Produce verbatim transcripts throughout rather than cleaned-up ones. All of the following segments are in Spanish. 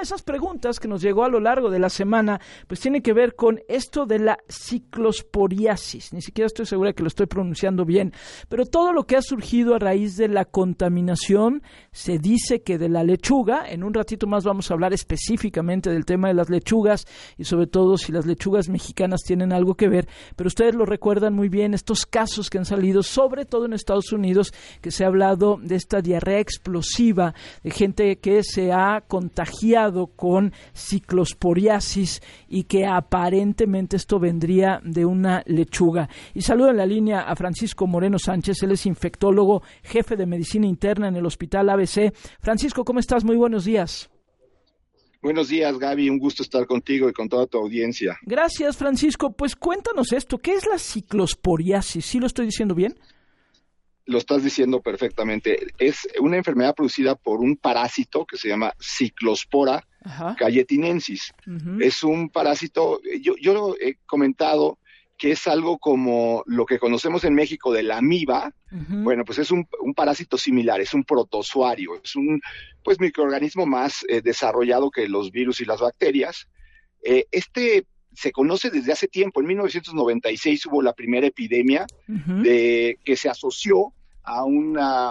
esas preguntas que nos llegó a lo largo de la semana, pues tiene que ver con esto de la ciclosporiasis. Ni siquiera estoy segura que lo estoy pronunciando bien, pero todo lo que ha surgido a raíz de la contaminación, se dice que de la lechuga. En un ratito más vamos a hablar específicamente del tema de las lechugas y sobre todo si las lechugas mexicanas tienen algo que ver, pero ustedes lo recuerdan muy bien, estos casos que han salido, sobre todo en Estados Unidos, que se ha hablado de esta diarrea explosiva, de gente que se ha contagiado con ciclosporiasis y que aparentemente esto vendría de una lechuga. Y saludo en la línea a Francisco Moreno Sánchez, él es infectólogo, jefe de medicina interna en el Hospital A B C. Francisco, ¿cómo estás? Muy buenos días. Buenos días, Gaby, un gusto estar contigo y con toda tu audiencia. Gracias, Francisco. Pues cuéntanos esto, ¿qué es la ciclosporiasis? ¿Sí lo estoy diciendo bien? Lo estás diciendo perfectamente. Es una enfermedad producida por un parásito que se llama Ciclospora cayetinensis. Uh-huh. Es un parásito, yo, yo lo he comentado, que es algo como lo que conocemos en México de la amiba. Uh-huh. Bueno, pues es un, un parásito similar, es un protozoario, es un pues microorganismo más eh, desarrollado que los virus y las bacterias. Eh, este se conoce desde hace tiempo. En mil novecientos noventa y seis hubo la primera epidemia uh-huh. de, que se asoció a una,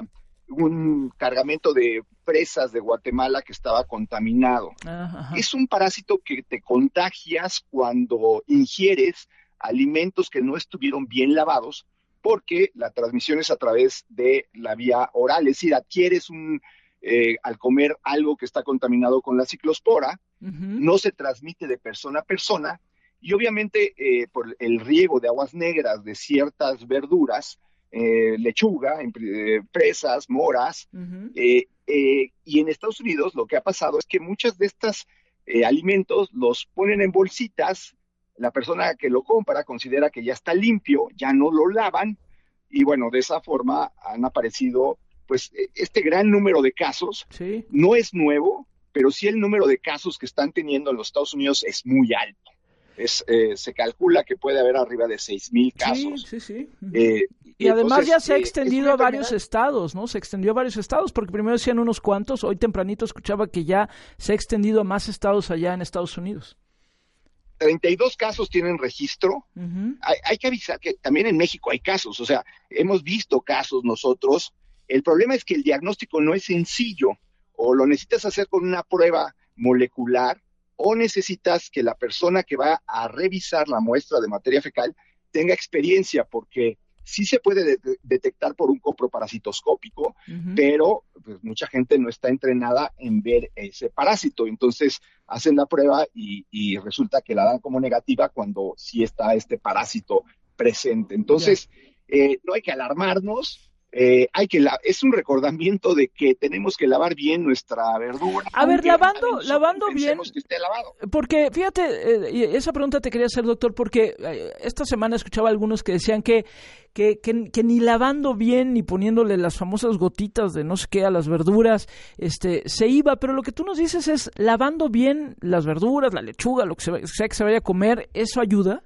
un cargamento de presas de Guatemala que estaba contaminado. Uh-huh. Es un parásito que te contagias cuando ingieres alimentos que no estuvieron bien lavados, porque la transmisión es a través de la vía oral, es decir, adquieres un, eh, al comer algo que está contaminado con la ciclospora, uh-huh. no se transmite de persona a persona, y obviamente eh, por el riego de aguas negras de ciertas verduras, eh, lechuga, eh, fresas, moras, uh-huh. eh, eh, y en Estados Unidos lo que ha pasado es que muchos de estos eh, alimentos los ponen en bolsitas. La persona que lo compra considera que ya está limpio, ya no lo lavan, y bueno, de esa forma han aparecido pues este gran número de casos. Sí. No es nuevo, pero sí el número de casos que están teniendo en los Estados Unidos es muy alto. Es, eh, se calcula que puede haber arriba de seis mil casos. Sí, sí, sí. Eh, y, y además entonces, ya se ha eh, extendido a varios estados, ¿no? Se extendió a varios estados, porque primero decían unos cuantos, hoy tempranito escuchaba que ya se ha extendido a más estados allá en Estados Unidos. treinta y dos casos tienen registro. Uh-huh. Hay, hay que avisar que también en México hay casos, o sea, hemos visto casos nosotros. El problema es que el diagnóstico no es sencillo, o lo necesitas hacer con una prueba molecular, o necesitas que la persona que va a revisar la muestra de materia fecal tenga experiencia, porque sí se puede de- detectar por un coproparasitoscópico, uh-huh. pero pues, mucha gente no está entrenada en ver ese parásito. Entonces hacen la prueba y, y resulta que la dan como negativa cuando sí está este parásito presente. Entonces, yeah. eh, no hay que alarmarnos. Eh, hay que la- es un recordamiento de que tenemos que lavar bien nuestra verdura. A ver, lavando, lavando bien, que esté lavado. Porque fíjate, eh, esa pregunta te quería hacer, doctor, porque eh, esta semana escuchaba a algunos que decían que, que, que, que ni lavando bien ni poniéndole las famosas gotitas de no sé qué a las verduras, este, se iba, pero lo que tú nos dices es lavando bien las verduras, la lechuga, lo que se, sea que se vaya a comer, ¿eso ayuda?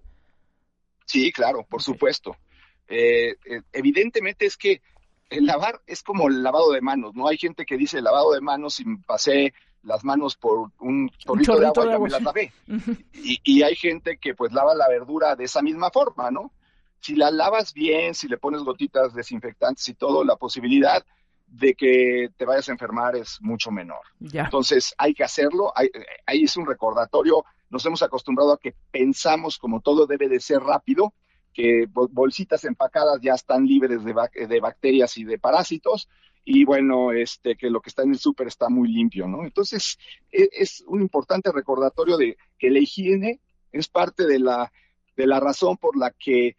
Sí, claro, por Okay. supuesto. Eh, eh, evidentemente es que el lavar es como el lavado de manos, ¿no? Hay gente que dice lavado de manos y pasé las manos por un chorrito, un chorrito de agua y ya me las lavé. Uh-huh. Y, y hay gente que pues lava la verdura de esa misma forma, ¿no? Si la lavas bien, si le pones gotitas desinfectantes y todo, la posibilidad de que te vayas a enfermar es mucho menor. Ya. Entonces hay que hacerlo, ahí, ahí es un recordatorio. Nos hemos acostumbrado a que pensamos como todo debe de ser rápido, que bolsitas empacadas ya están libres de, bac- de bacterias y de parásitos, y bueno, este que lo que está en el súper está muy limpio, ¿no? Entonces, es, es un importante recordatorio de que la higiene es parte de la, de la razón por la que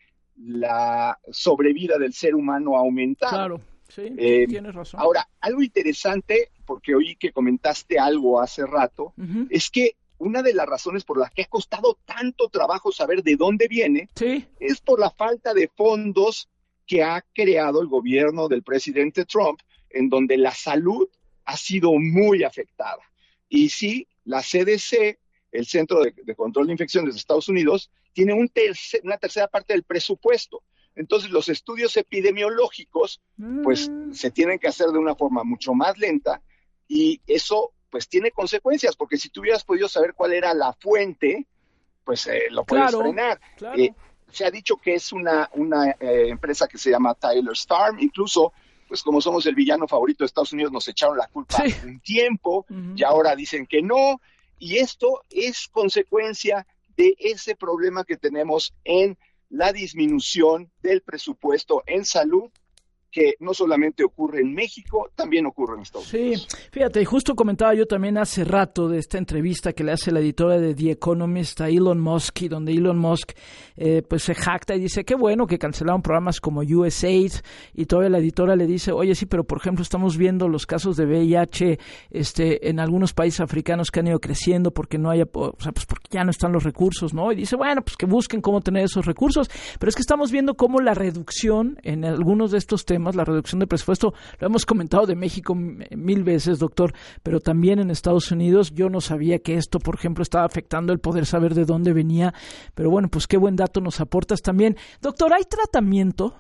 la sobrevida del ser humano ha aumentado. Claro, sí, eh, tienes razón. Ahora, algo interesante, porque oí que comentaste algo hace rato, uh-huh. es que una de las razones por las que ha costado tanto trabajo saber de dónde viene, sí. es por la falta de fondos que ha creado el gobierno del presidente Trump, en donde la salud ha sido muy afectada. Y sí, la C D C, el Centro de, de Control de Infecciones de Estados Unidos, tiene un tercer, una tercera parte del presupuesto. Entonces, los estudios epidemiológicos, mm. pues, se tienen que hacer de una forma mucho más lenta, y eso pues tiene consecuencias, porque si tú hubieras podido saber cuál era la fuente, pues eh, lo puedes claro, frenar. Claro. Eh, se ha dicho que es una, una eh, empresa que se llama Tyler's Farm, incluso, pues como somos el villano favorito de Estados Unidos, nos echaron la culpa sí. un tiempo, uh-huh. y ahora dicen que no, y esto es consecuencia de ese problema que tenemos en la disminución del presupuesto en salud, que no solamente ocurre en México, también ocurre en Estados Unidos. Sí, fíjate, justo comentaba yo también hace rato de esta entrevista que le hace la editora de The Economist a Elon Musk, y donde Elon Musk eh, pues se jacta y dice, qué bueno que cancelaron programas como U S A I D, y todavía la editora le dice, oye, sí, pero por ejemplo estamos viendo los casos de V I H este, en algunos países africanos que han ido creciendo porque no haya, o sea, pues porque ya no están los recursos, ¿no? Y dice, bueno, pues que busquen cómo tener esos recursos, pero es que estamos viendo cómo la reducción en algunos de estos temas, la reducción de presupuesto, lo hemos comentado de México mil veces, doctor, pero también en Estados Unidos. Yo no sabía que esto, por ejemplo, estaba afectando el poder saber de dónde venía, pero bueno, pues qué buen dato nos aportas también. Doctor, ¿hay tratamiento?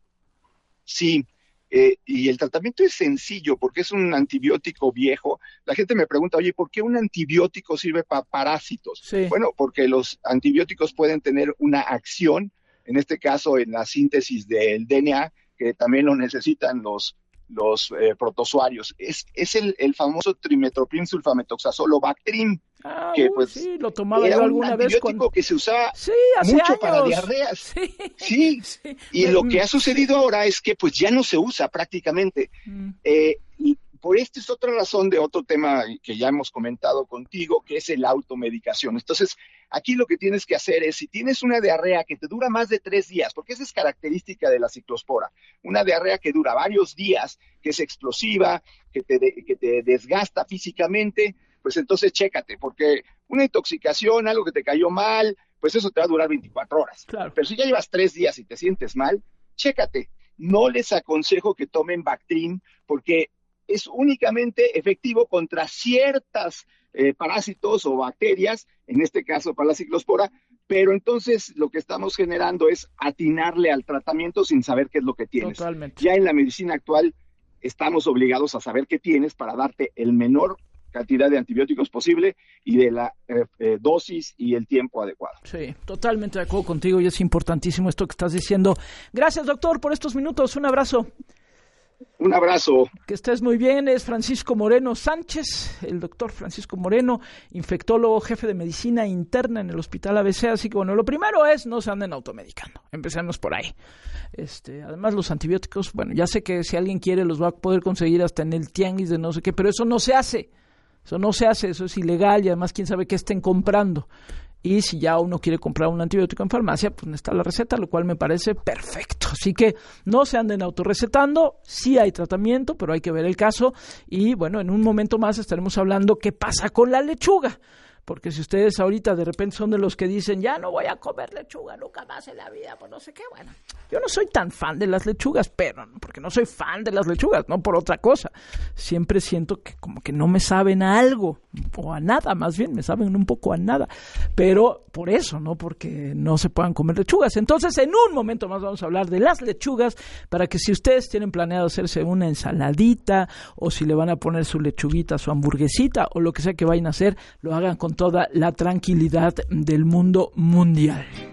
Sí, eh, y el tratamiento es sencillo porque es un antibiótico viejo. La gente me pregunta, oye, ¿por qué un antibiótico sirve para parásitos? Sí. Bueno, porque los antibióticos pueden tener una acción, en este caso en la síntesis del D N A, que también lo necesitan los, los eh, protozoarios. Es, es el, el famoso trimetoprim sulfametoxazolo Bactrim, ah, que uy, pues sí, lo tomaba era yo un alguna antibiótico vez cuando... que se usaba sí, hace mucho años. para diarreas. Sí, sí. sí. Y Me, lo que ha sucedido ahora es que pues ya no se usa prácticamente. Mm. Eh, y por esta es otra razón de otro tema que ya hemos comentado contigo, que es el automedicación. Entonces, aquí lo que tienes que hacer es, si tienes una diarrea que te dura más de tres días, porque esa es característica de la ciclospora, una diarrea que dura varios días, que es explosiva, que te, de, que te desgasta físicamente, pues entonces chécate, porque una intoxicación, algo que te cayó mal, pues eso te va a durar veinticuatro horas. Claro. Pero si ya llevas tres días y te sientes mal, chécate. No les aconsejo que tomen Bactrim, porque es únicamente efectivo contra ciertas eh, parásitos o bacterias, en este caso para la ciclospora, pero entonces lo que estamos generando es atinarle al tratamiento sin saber qué es lo que tienes. Totalmente. Ya en la medicina actual estamos obligados a saber qué tienes para darte el menor cantidad de antibióticos posible y de la eh, eh, dosis y el tiempo adecuado. Sí, totalmente de acuerdo contigo y es importantísimo esto que estás diciendo. Gracias, doctor, por estos minutos. Un abrazo. Un abrazo. Que estés muy bien. Es Francisco Moreno Sánchez, el doctor Francisco Moreno, infectólogo, jefe de medicina interna en el Hospital A B C. Así que bueno, lo primero es no se anden automedicando. Empecemos por ahí. Este, además los antibióticos, bueno, ya sé que si alguien quiere los va a poder conseguir hasta en el tianguis de no sé qué, pero eso no se hace. Eso no se hace, eso es ilegal y además quién sabe qué estén comprando. Y si ya uno quiere comprar un antibiótico en farmacia, pues necesita la receta, lo cual me parece perfecto. Así que no se anden autorrecetando, sí hay tratamiento, pero hay que ver el caso. Y bueno, en un momento más estaremos hablando qué pasa con la lechuga. Porque si ustedes ahorita de repente son de los que dicen, ya no voy a comer lechuga nunca más en la vida, pues no sé qué, bueno, yo no soy tan fan de las lechugas, pero porque no soy fan de las lechugas, no por otra cosa. Siempre siento que como que no me saben a algo, o a nada, más bien, me saben un poco a nada, pero por eso, no porque no se puedan comer lechugas. Entonces, en un momento más vamos a hablar de las lechugas, para que si ustedes tienen planeado hacerse una ensaladita, o si le van a poner su lechuguita, su hamburguesita, o lo que sea que vayan a hacer, lo hagan con toda la tranquilidad del mundo mundial.